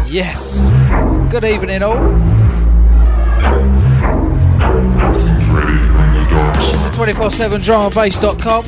Yes. Good evening, all. It's a 247drumandbass.com.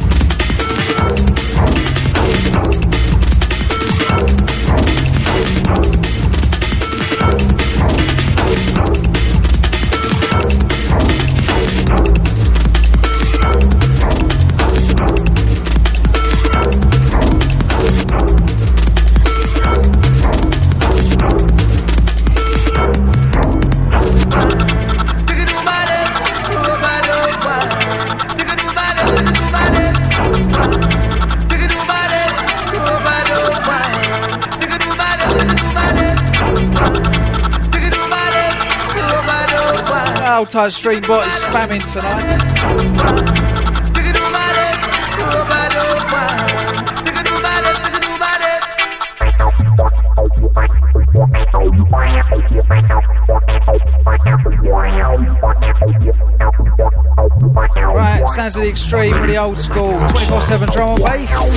Old time stream bot is spamming tonight. Right, sounds of the extreme with the old school 24/7 drum and bass.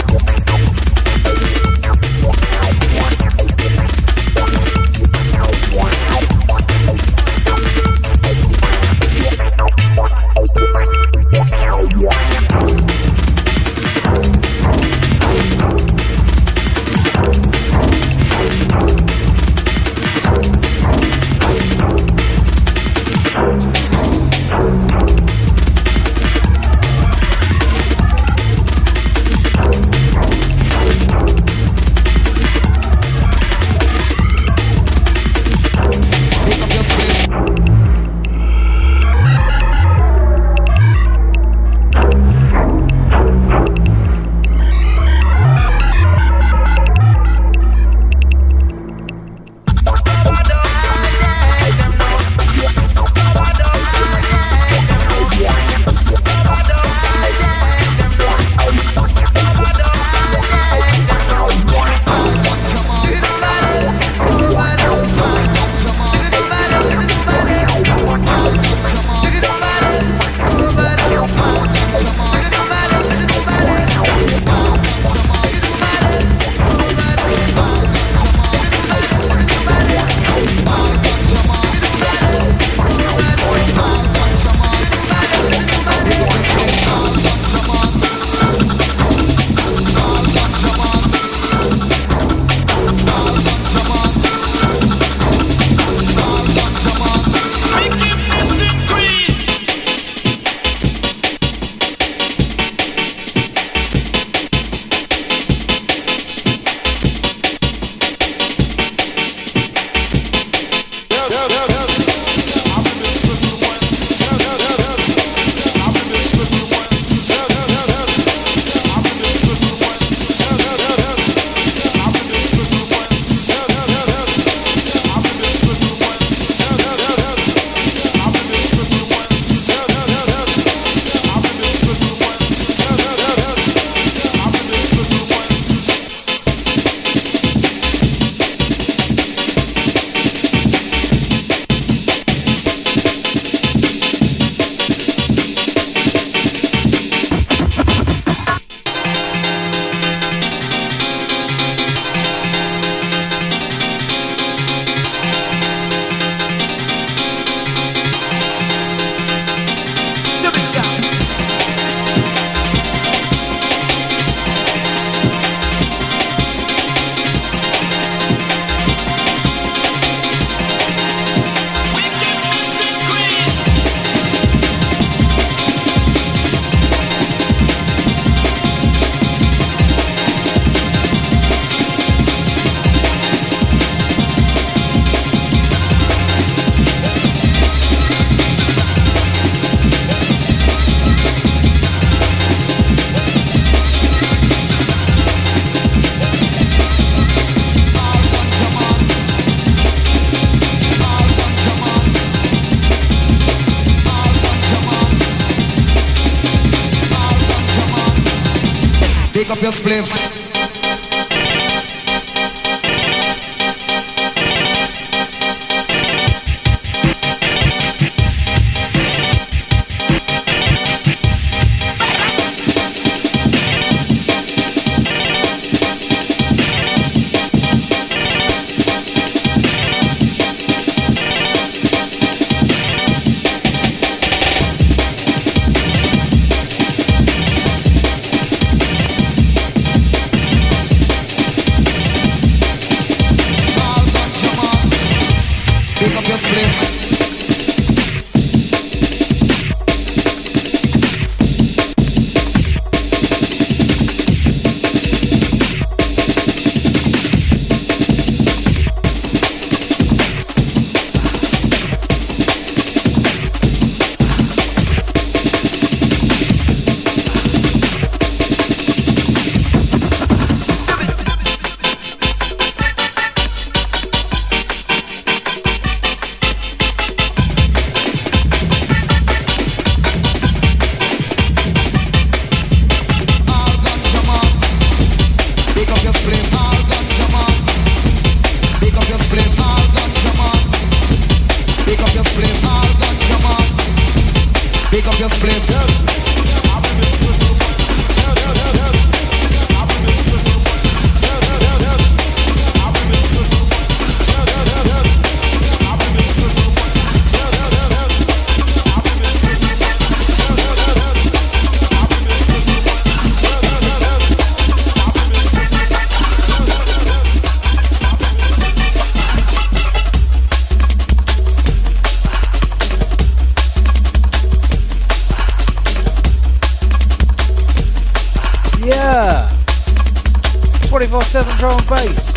Pick up your spliff. drum and bass.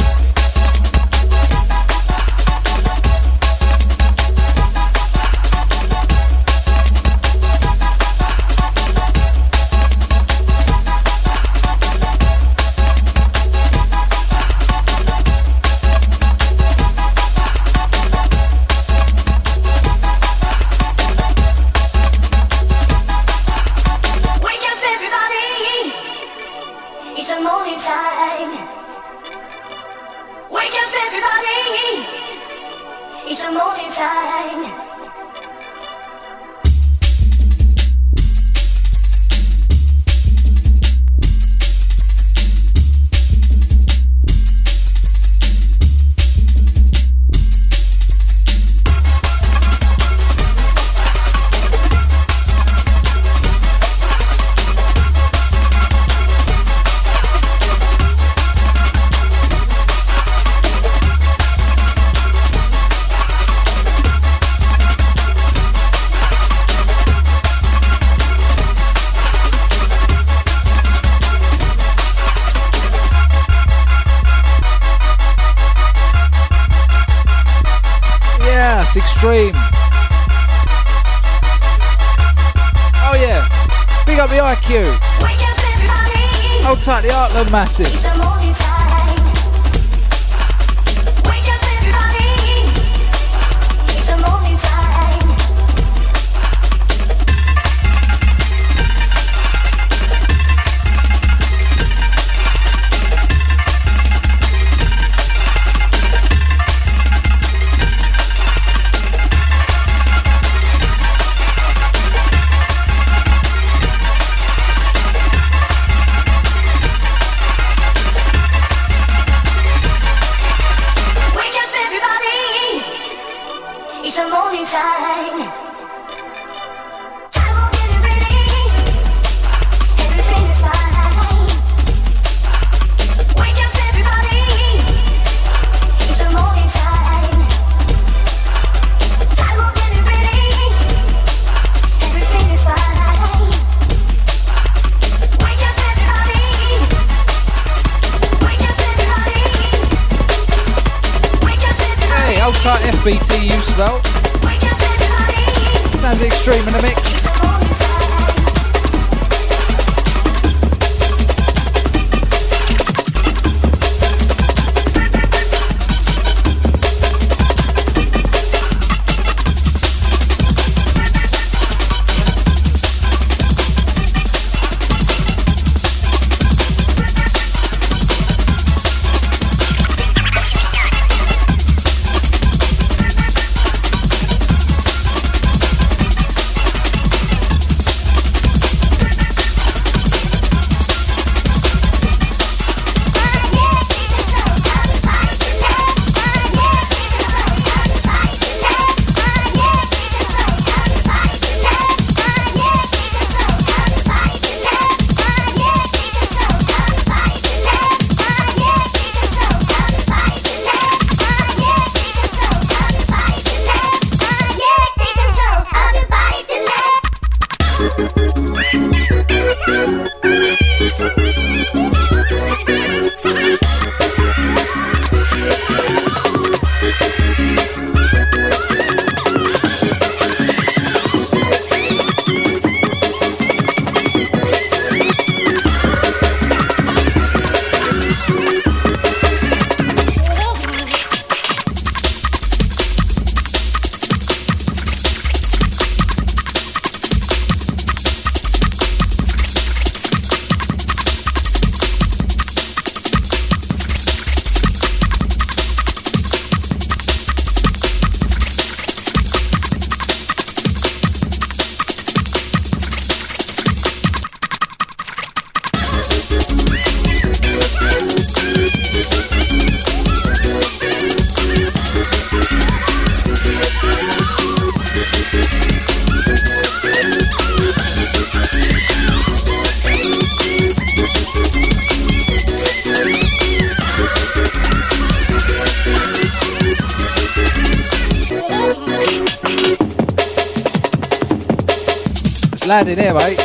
Extreme. Oh yeah, big up the IQ. Hold tight, the Heartland Massive. FBTU spell. Sounds extreme in the mix. Lad in here, mate.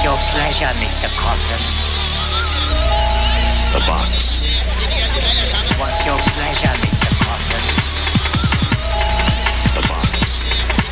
What's your pleasure, Mr. Cotton? The box. What's your pleasure, Mr. Cotton? The box.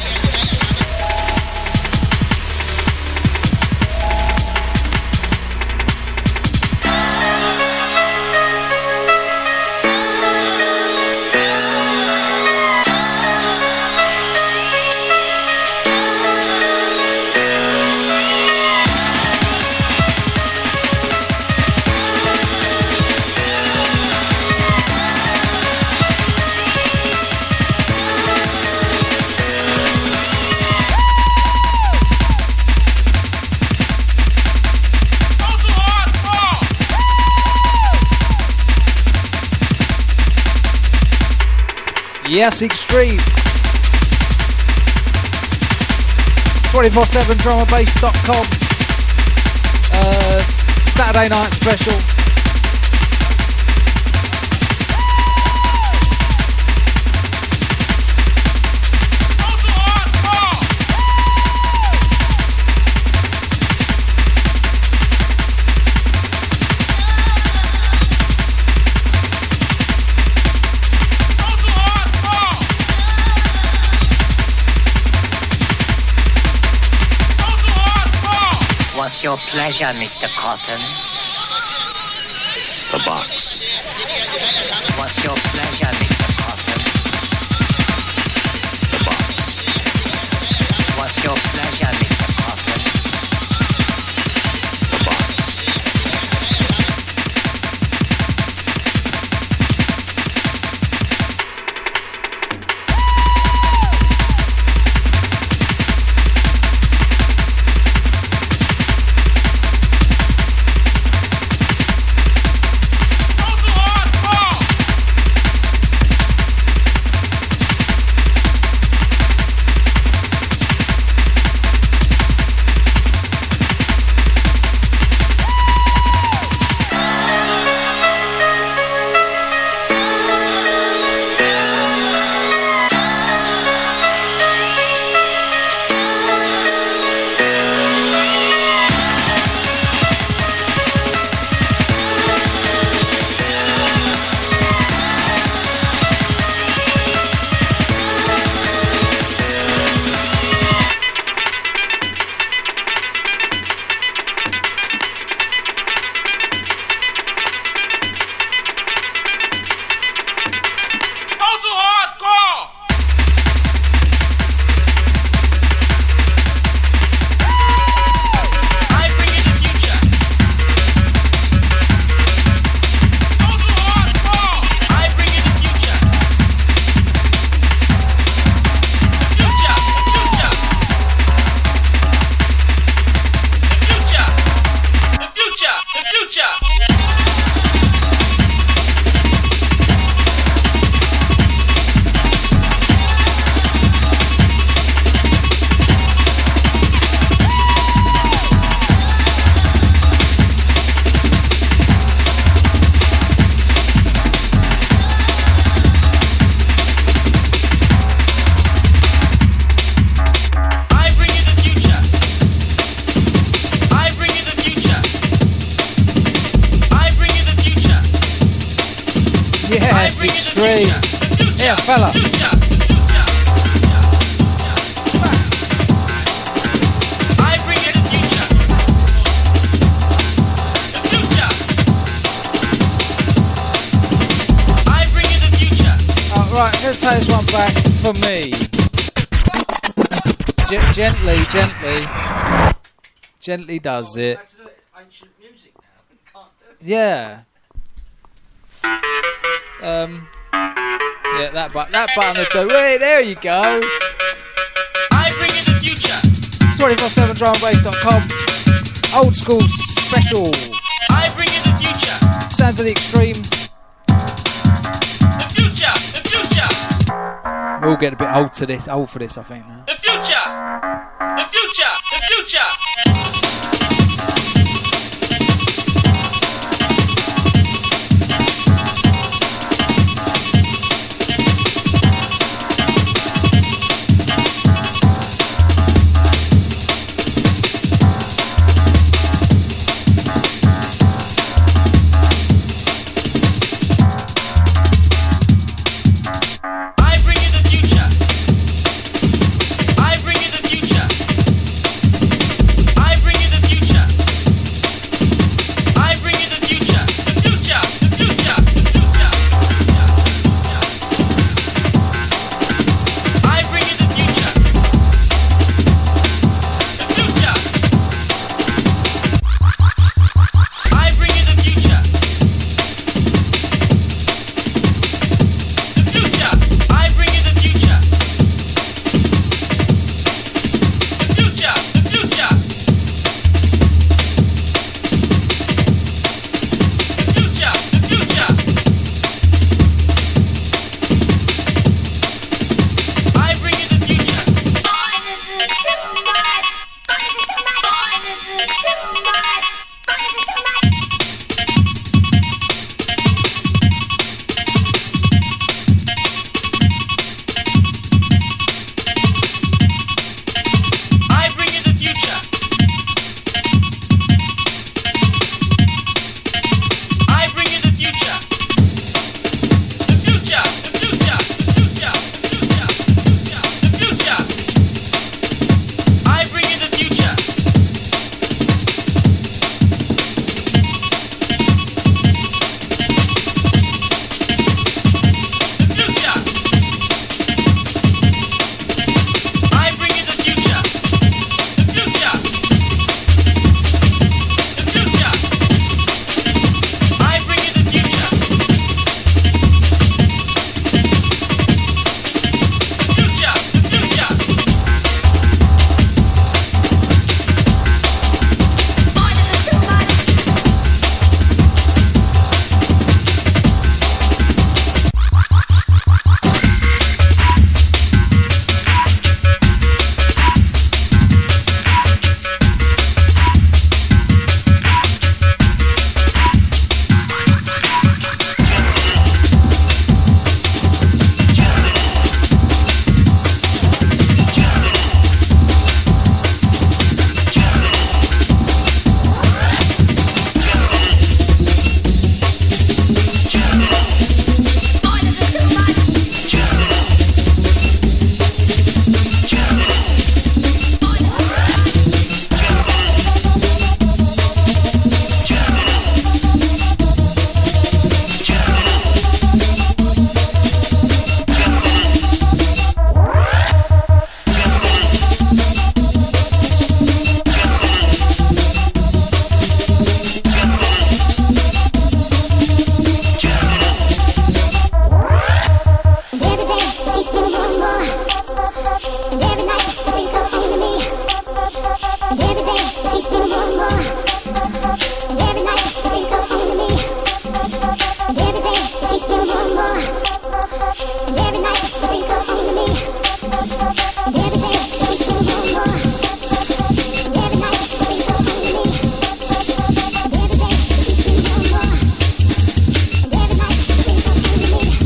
Yes, Extreme. 24/7 drumandbass.com. Saturday night special. What's your pleasure, Mr. Cotton? The box. What's your pleasure, Mr. Cotton? The box. What's your pleasure, Mr. Cotton? The box. Extreme. Yeah, fella. Right, I'm going to take this one back for me. Gently does it. Yeah. Yeah, that button will do. Wait, there you go. I bring you the future. 24/7 drumandbass.com. Old school special. I bring you the future. Sounds of the Extreme. The future. The future. We're all getting a bit old for this, I think. Now. The future. The future. The future.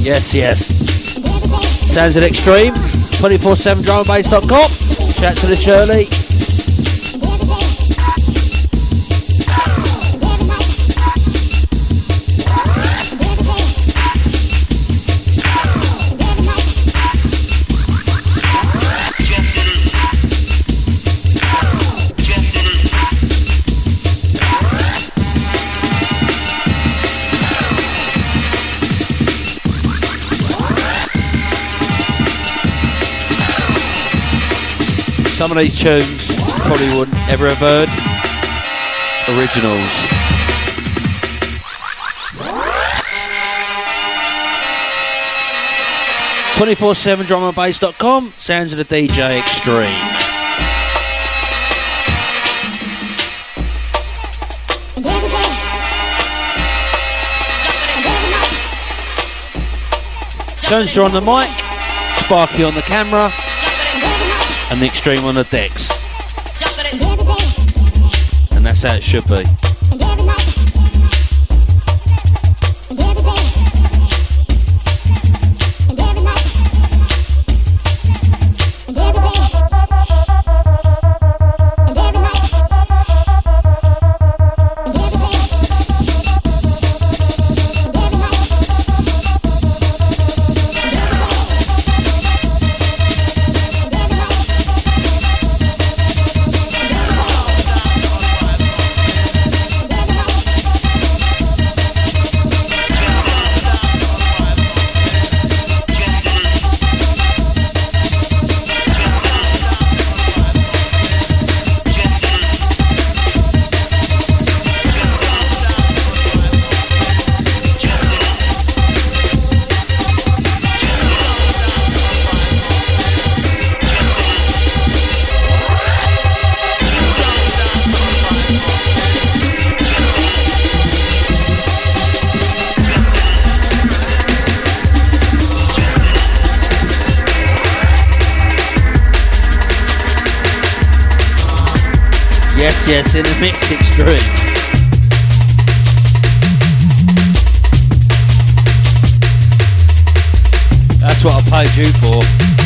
Yes, yes. Sounds at Extreme. 247drumandbass.com. Shout to the Shirley. Some of these tunes probably wouldn't ever have heard. Originals. .247drumandbass.com. Sounds of the DJ Extreme. Jones are on the mic, Sparky on the camera, and the Extreme on the decks. And that's how it should be. Yes, in the mix, Extreme. That's what I paid you for.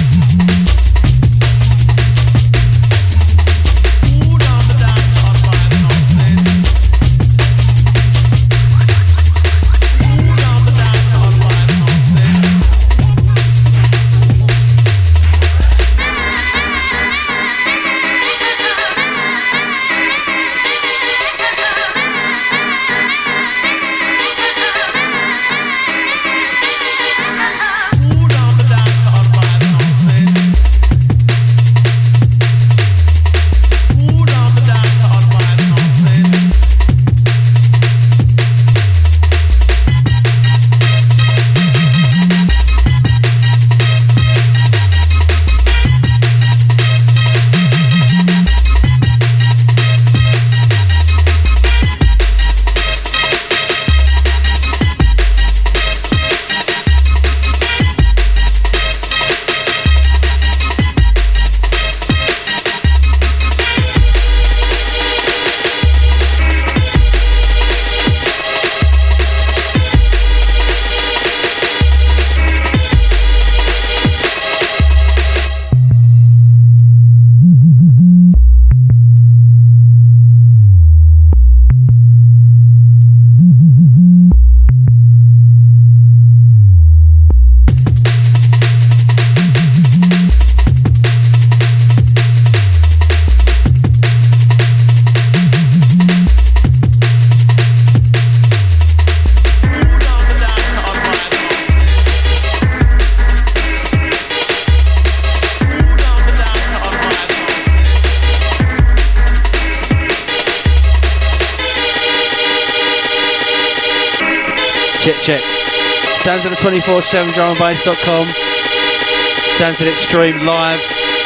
Check. Sounds at the 247drumandbass.com. Sounds at Extreme live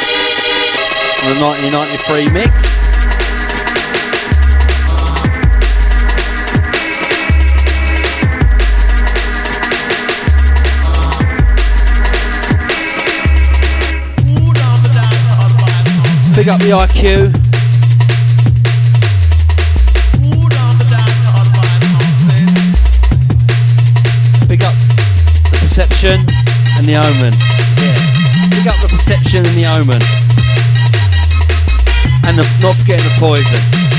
on the 1993 mix. Big up the IQ. Big up the Perception. the Omen. Yeah. Pick up the Perception and the Omen. And not forgetting the Poison.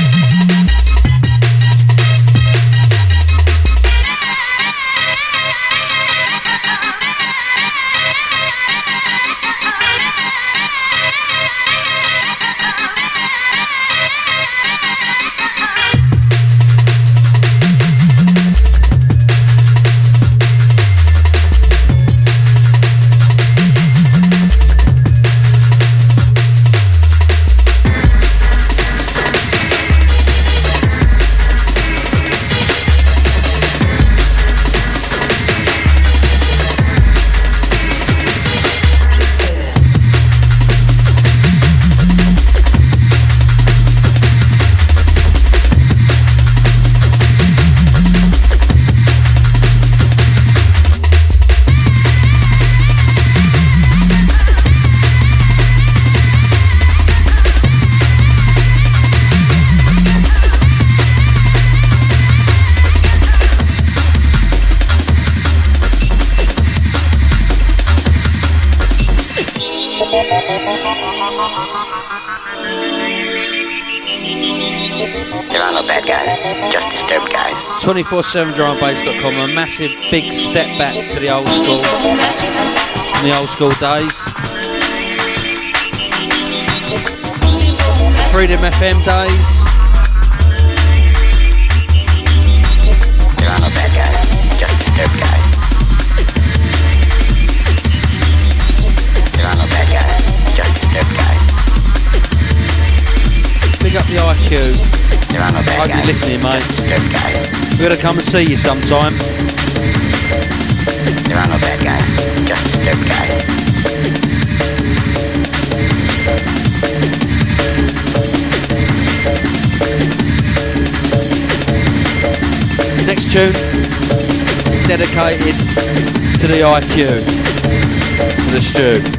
There are no bad guys, just disturbed guys. 247drumandbass.com. A massive big step back to the old school, from the old school days. Freedom FM days. There are no bad guys, just disturbed guys. There are no bad guys, just disturbed guys. Big up the IQ. There are no bad Hope guys, you're listening, mate. just disturbed guys. We're gonna come and see you sometime. There are no bad guys, just disturbed guys. Next tune, dedicated to the IQ, to the Stu.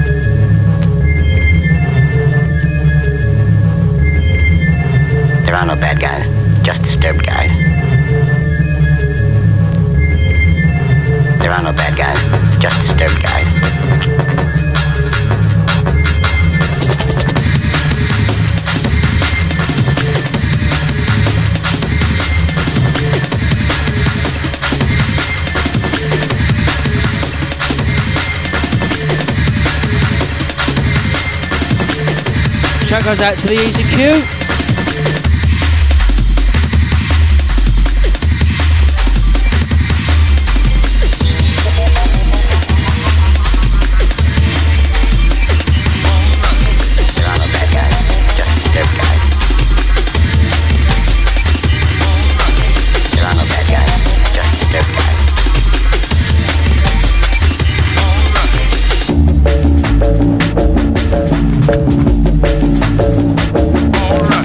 There are no bad guys, just disturbed guys. There are no bad guys, just disturbed guys. Shout goes out to the Easy Q. Alright.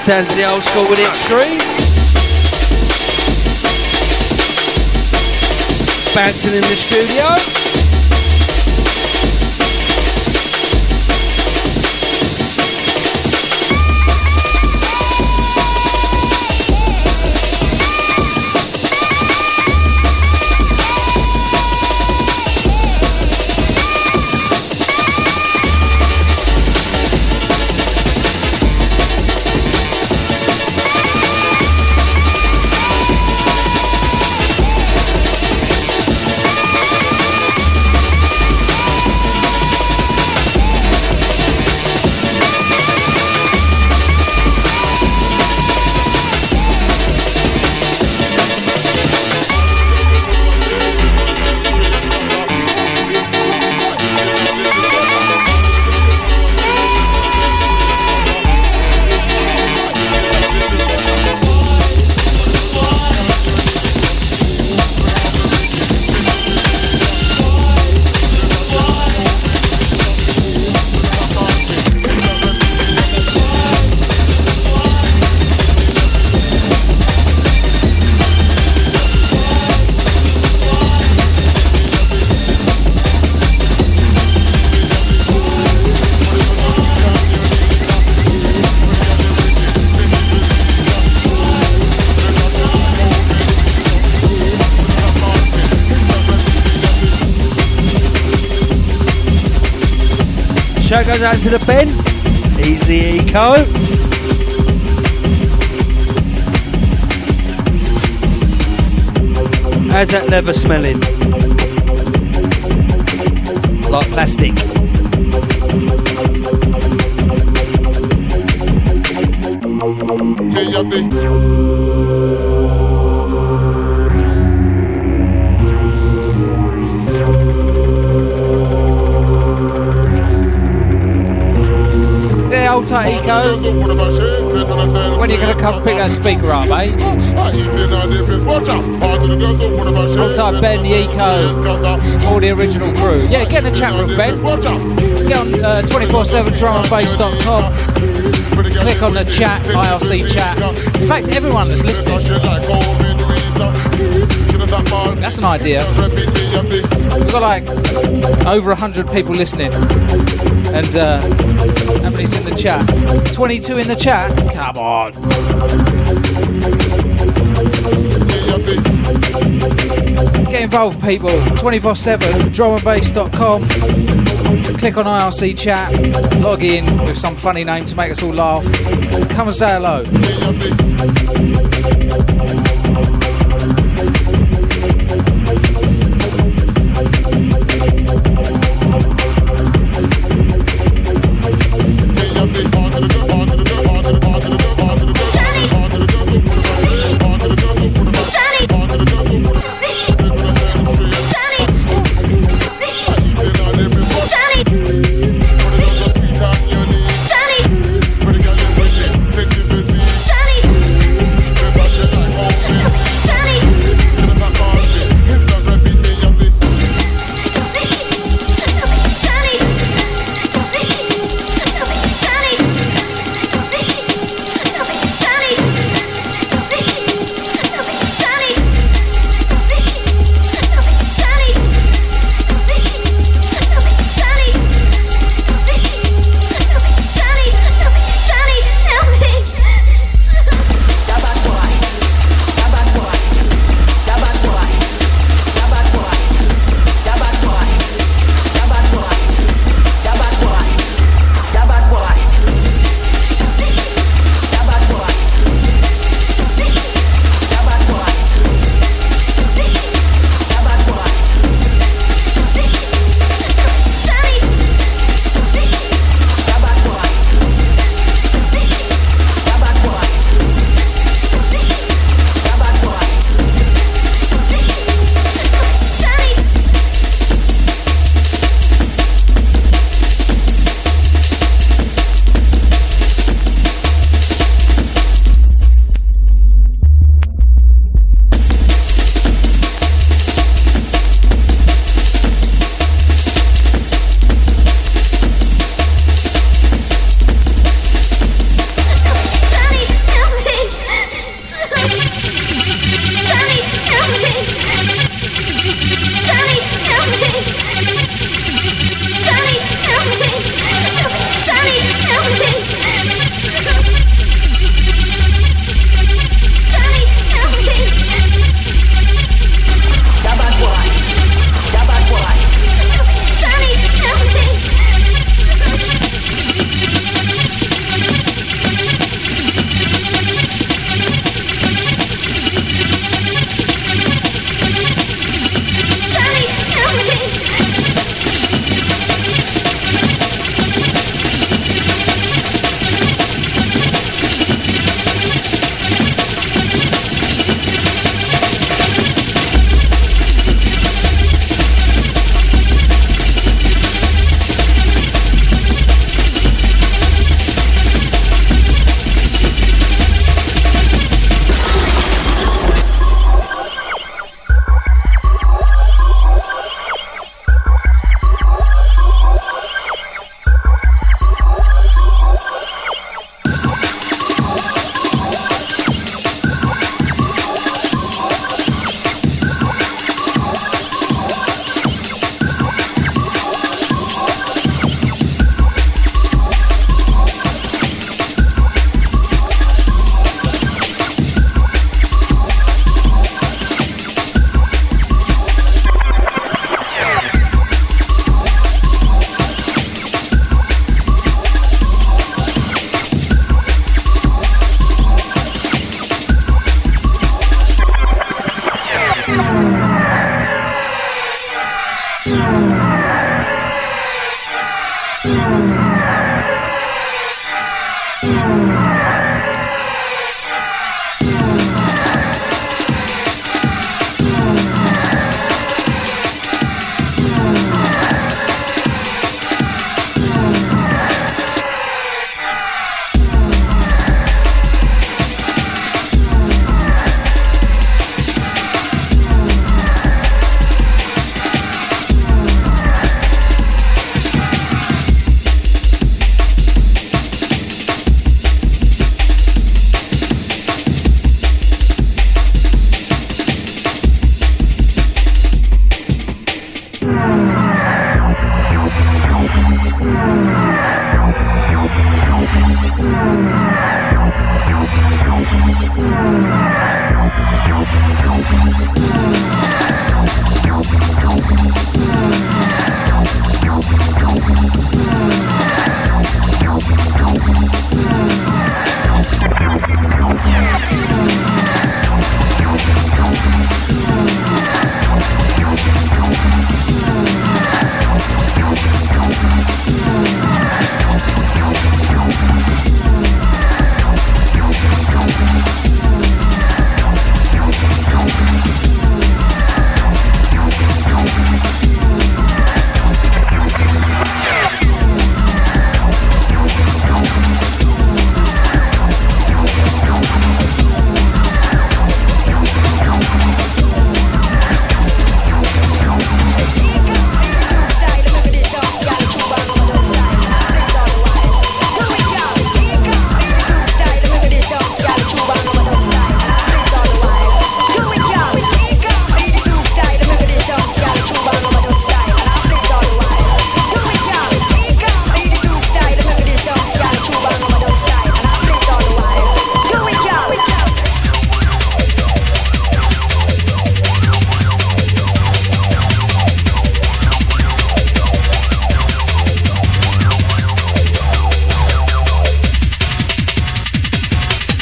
Sounds of the old school with the extreme. Bouncing in the studio. Shout goes out to the Ben. Easy Eco. How's that leather smelling? Like plastic. Old tight Eco. When are you going to come pick that speaker up, eh? Old tight Ben, the Eco, all the original crew. Yeah, get in the chat room, Ben. Get on 247drumandbass.com. Click on the chat, IRC chat. In fact, everyone that's listening. That's an idea. We've got like over 100 people listening. And how many's in the chat? 22 in the chat? Come on. Get involved, people. 247 drumandbass.com. Click on IRC chat. Log in with some funny name to make us all laugh. Come and say hello.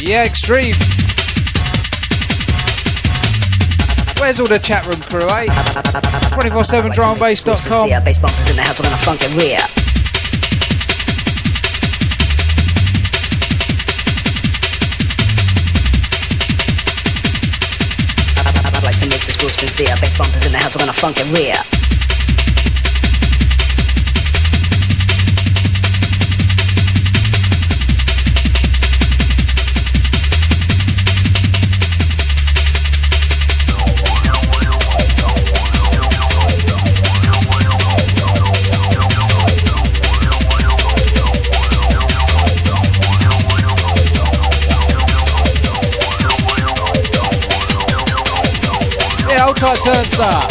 Yeah, Extreme. Where's all the chat room crew, eh? 247 drumandbass.com. Yeah, bass bumpers in the house, we're gonna funk it real. I'd like to make this groove sincere. Bass bumpers in the house, we're gonna funk it real. Hold tight, Turnstar.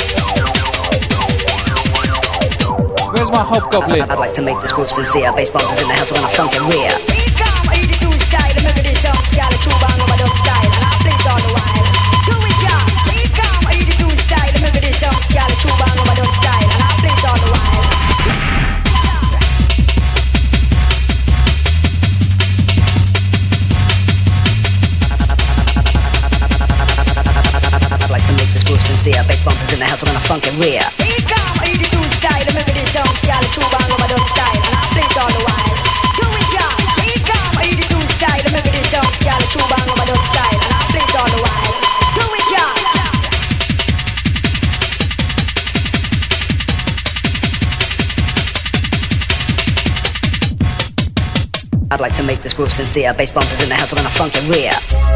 Where's my hobgoblin? I'd like to make this groove sincere. Bass bumpers in the house, we're gonna funk it real. Sincere, bass bumpers in the house, we're gonna funk it real. Style, the make this sound scale, true bang over dub style, and I play it all the while. Do it, y'all. Take on 82 style, the make this sound scale, true bang over dub style, and I play it all the while. Do it, y'all. I'd like to make this groove sincere. Bass bumpers in the house, we're gonna funk it real.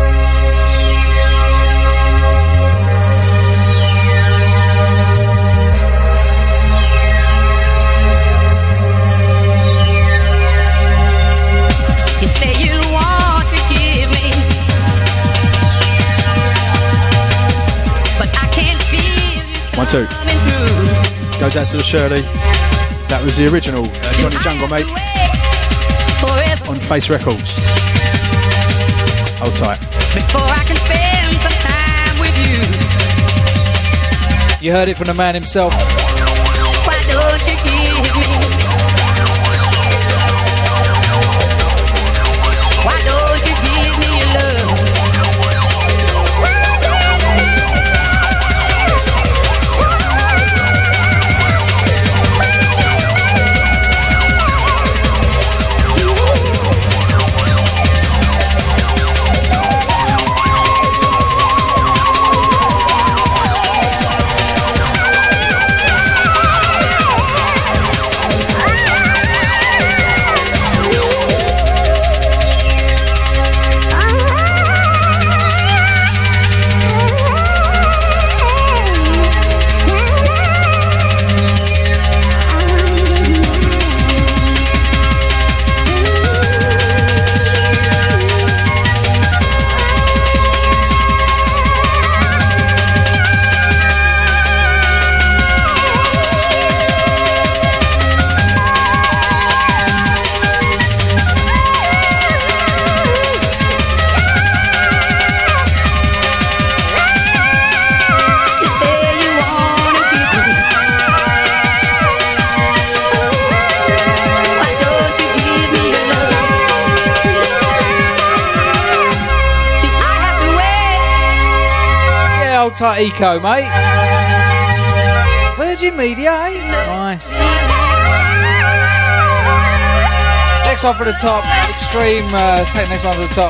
You say you want to give me, but I can't feel you 1, 2. coming through. Goes out to the Shirley. That was the original Johnny Jungle, mate, on Face Records. Hold tight. Before I can spend some time with you. You heard it from the man himself. Why don't you give me? Why don't you give me your love? Tight Eco, mate. Virgin Media, eh? Nice. Next one for the top. Extreme, take the next one for the top.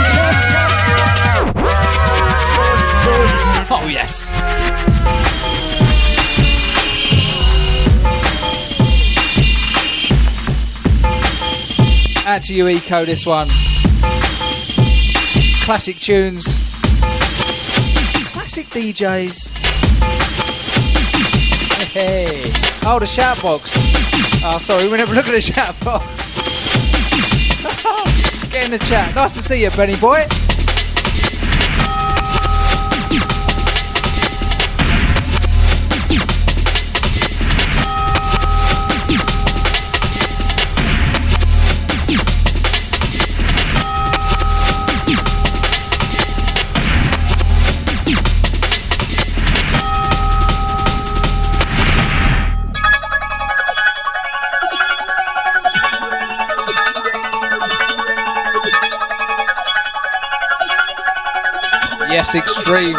Oh, yes. Out to you, Eco, this one. Classic tunes. Classic DJs. Hey. Oh, the shout box. Oh, sorry, we never look at the shout box. Get in the chat. Nice to see you, Benny boy. Yes, extreme.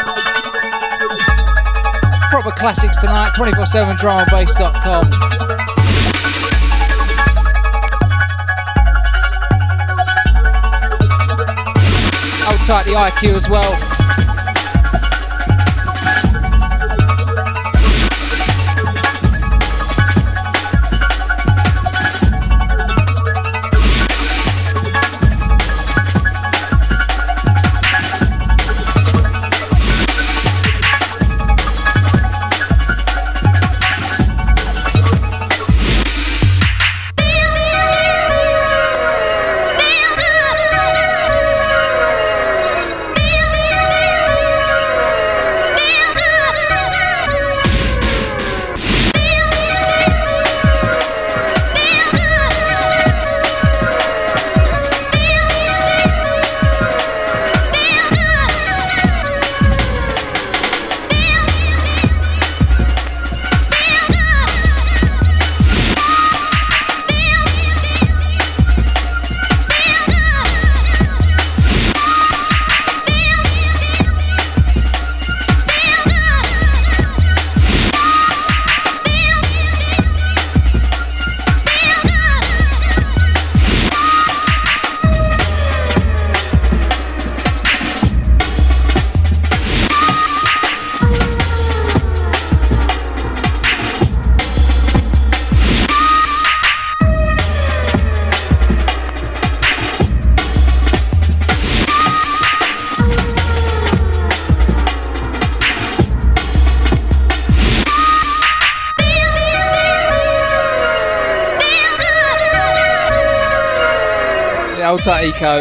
Proper classics tonight, 24/7 drumandbass.com. Hold tight the IQ as well. Alta Eco.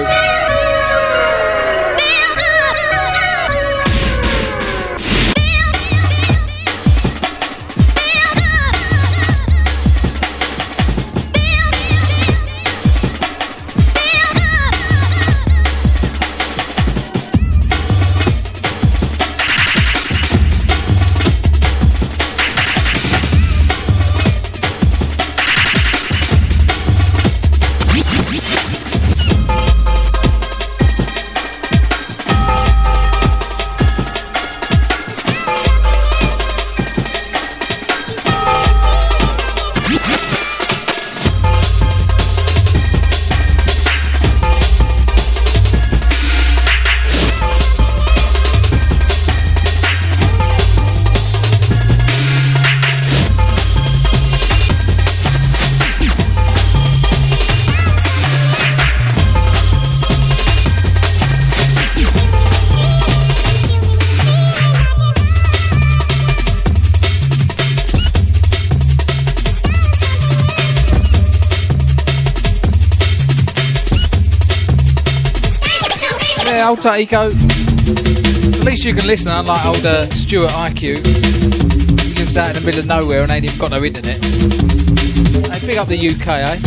Alta Eco. At least you can listen, unlike older Stuart IQ. He lives out in the middle of nowhere and ain't even got no internet. Hey, big up the UK, eh?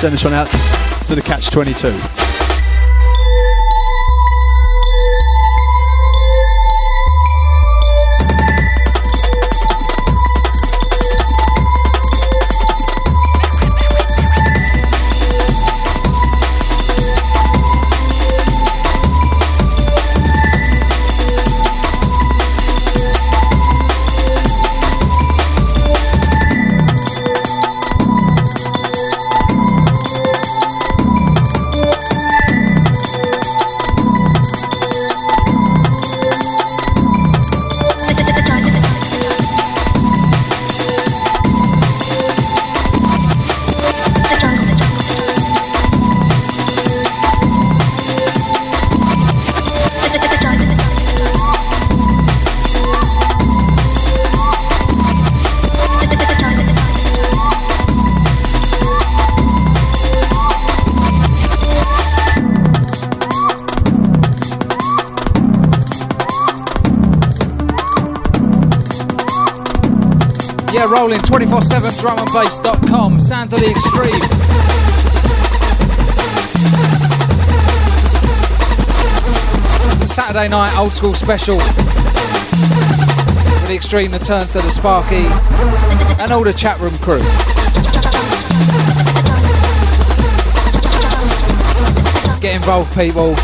Send this one out to the Catch 22. Rolling 24/7 drumandbass.com. Sound to the extreme. It's a Saturday night old school special. For the extreme, the turns to the Sparky, and all the chat room crew. Get involved, people.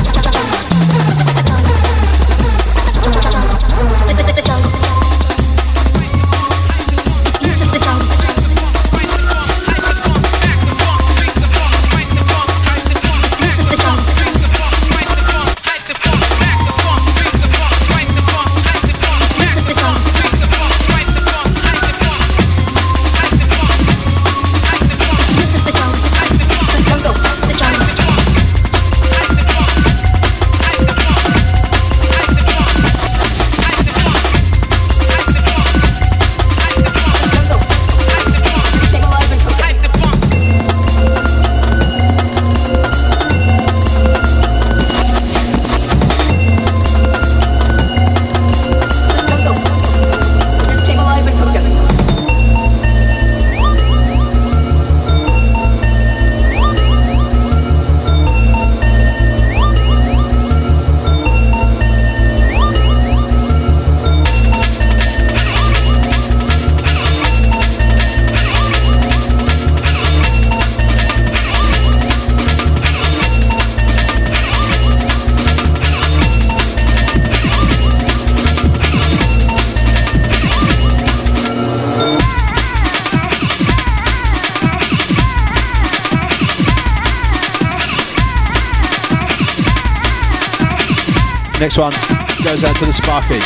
Next one goes out to the Sparky.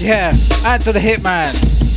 Yeah, add to the Hitman.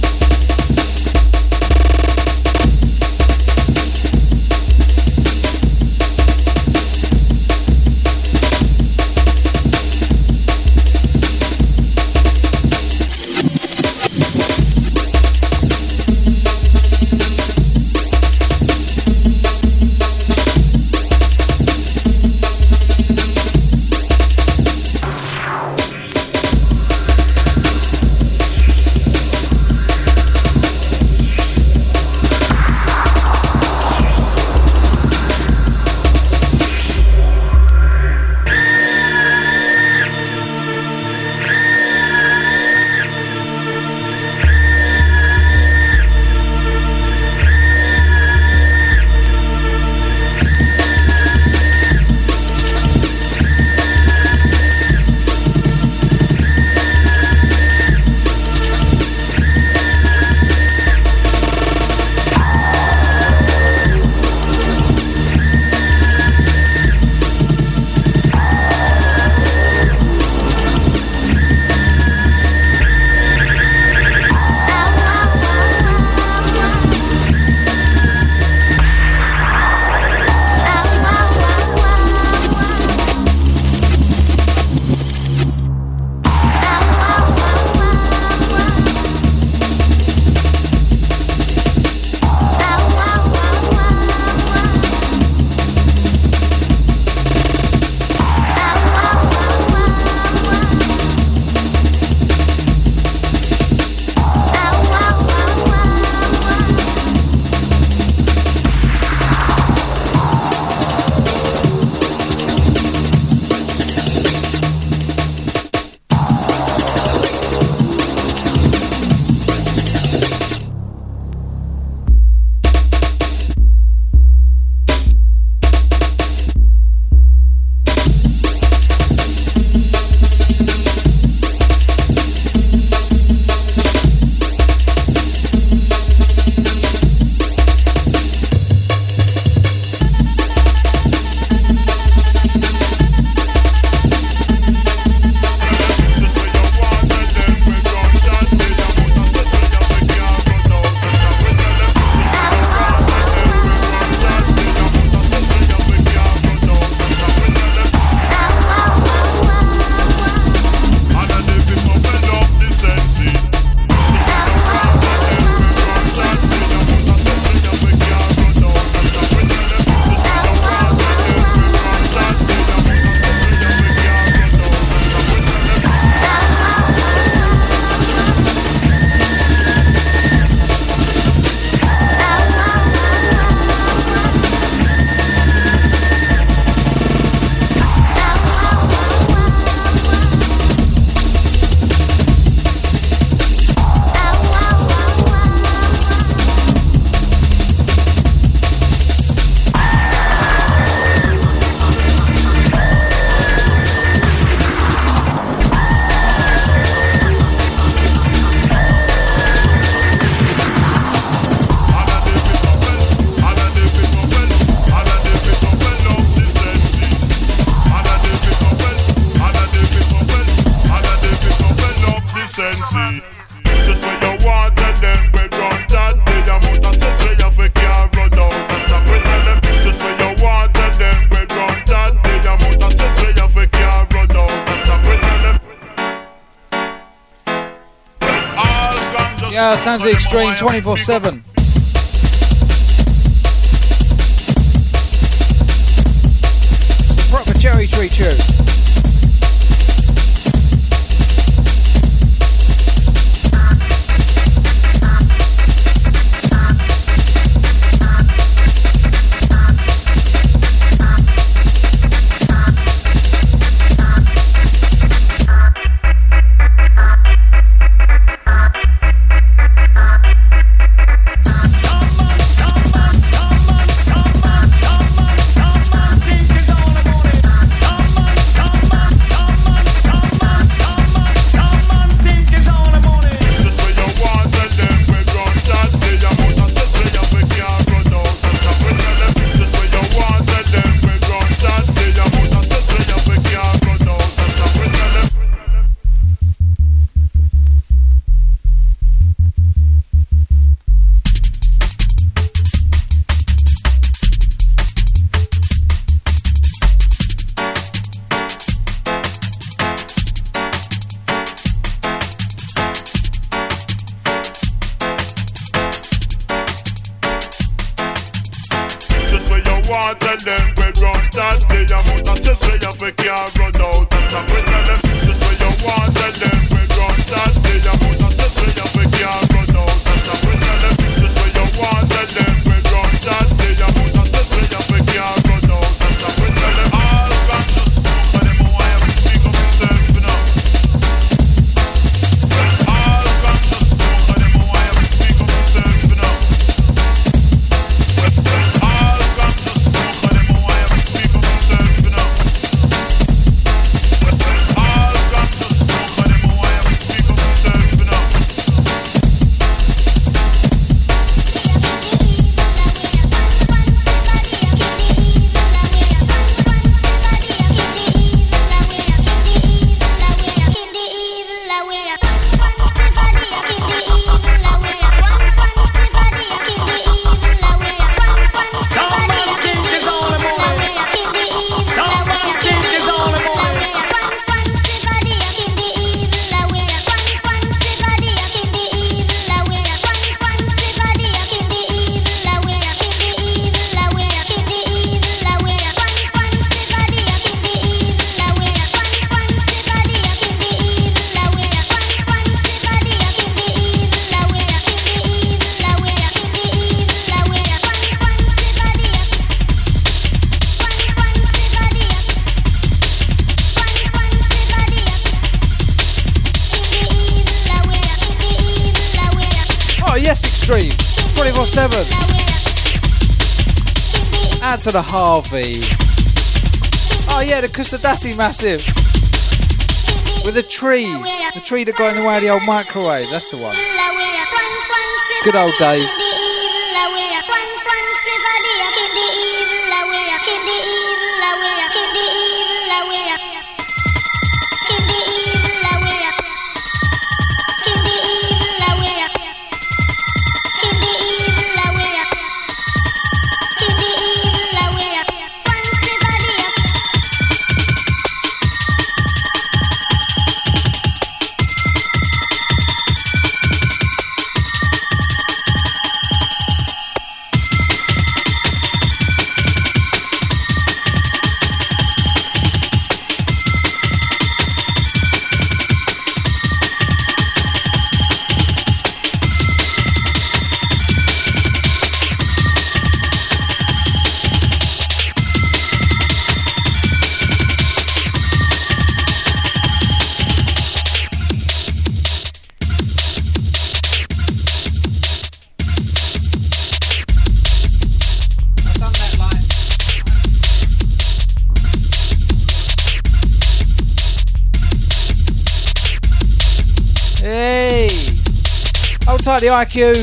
Sounds the extreme 24/7. It's a proper cherry tree tune. want, tell them we run that day. I'm out of stress where you can't run out. And I'm with tell them just where you want, tell them we run that day. I'm out of stress where you can't run out. And I'm with tell them just where you want, tell them we run that day. I'm out of stress where you can't run out. And I'm with tell them all conscious, but them who I have to speak up yourself, you know. All conscious, but them who I have to speak up yourself, you know. All conscious, but them who I have to speak up yourself, you know. All conscious, but them who I have to speak up yourself, you know. Yes, Extreme, 24/7. Add to the Harvey. Oh yeah, the Kusadasi Massive. With the tree that got in the way of the old microwave. That's the one. Good old days. The IQ.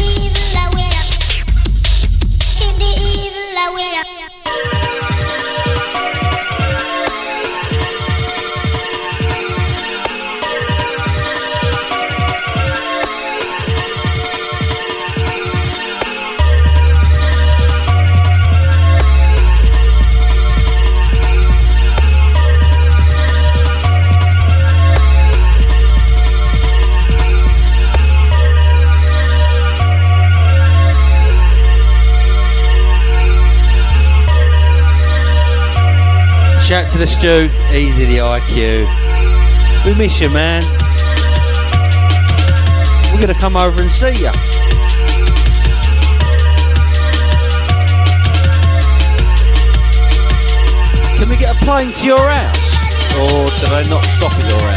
Shout to the Stu, easy the IQ. We miss you, man. We're going to come over and see you. Can we get a plane to your house? Or do they not stop at your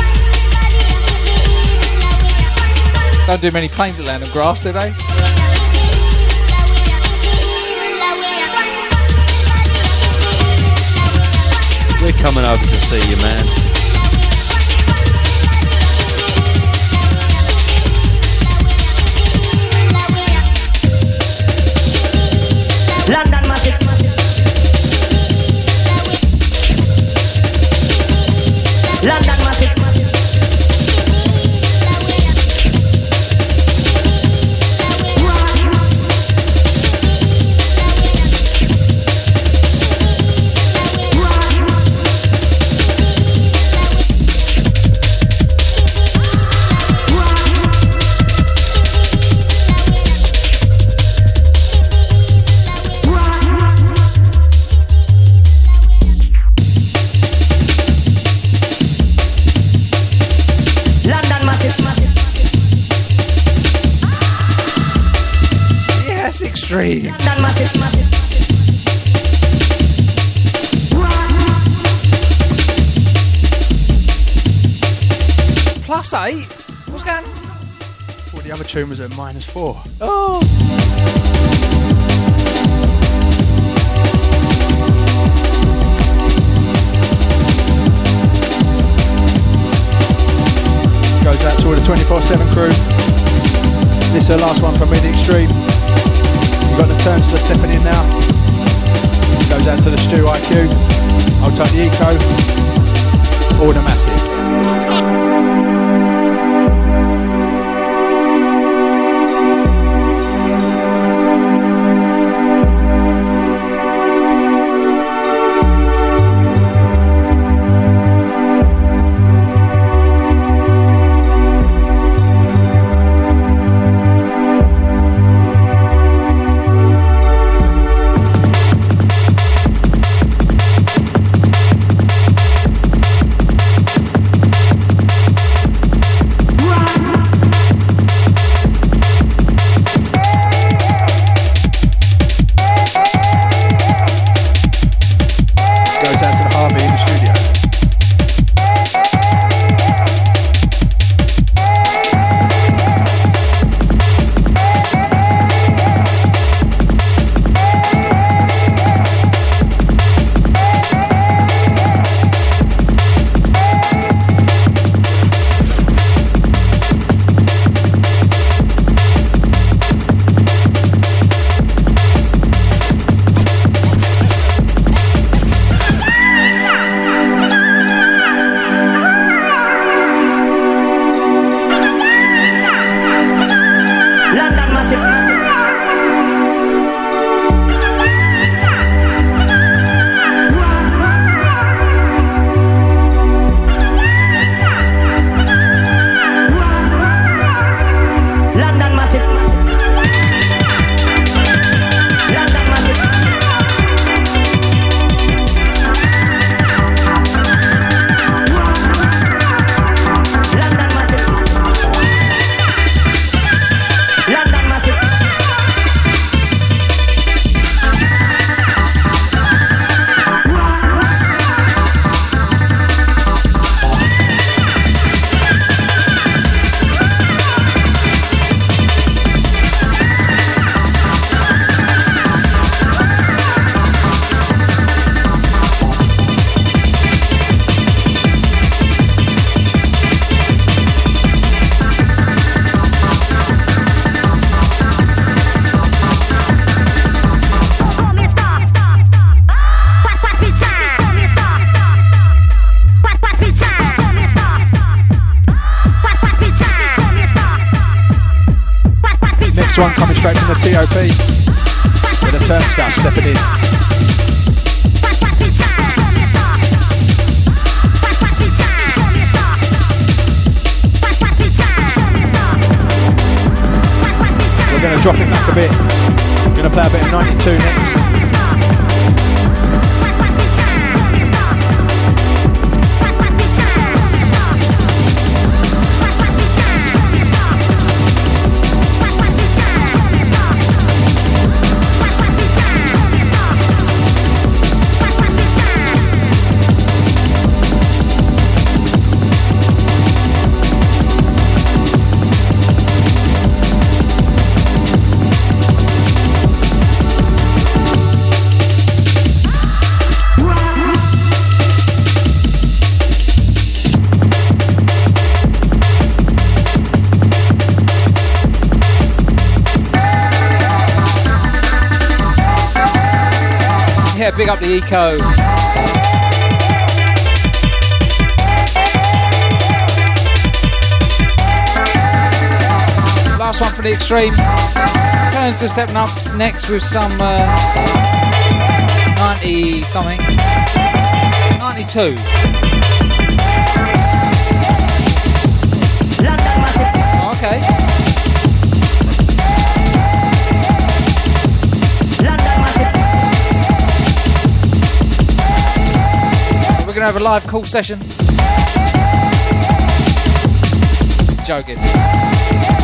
house? Don't do many planes that land on grass, do they? We're coming over to see you, man. London Magic. London Magic. Extreme. London massive. +8? What's going on? Well, the other tune was at -4. Oh. Goes out to all the 24/7 crew. This is the last one from Mid Extreme. You've got the Turnstile stepping in now. Goes out to the Stu IQ. I'll take the Eco. All the Massive. One coming straight from the TOP with a Turnstile stepping in. We're going to drop it back a bit. We're going to play a bit of 92 next. Yeah, big up the Eco. Last one for the Extreme. Turnstile stepping up next with some 90 something. 92. Oh, okay. We're going to have a live call session. Joking.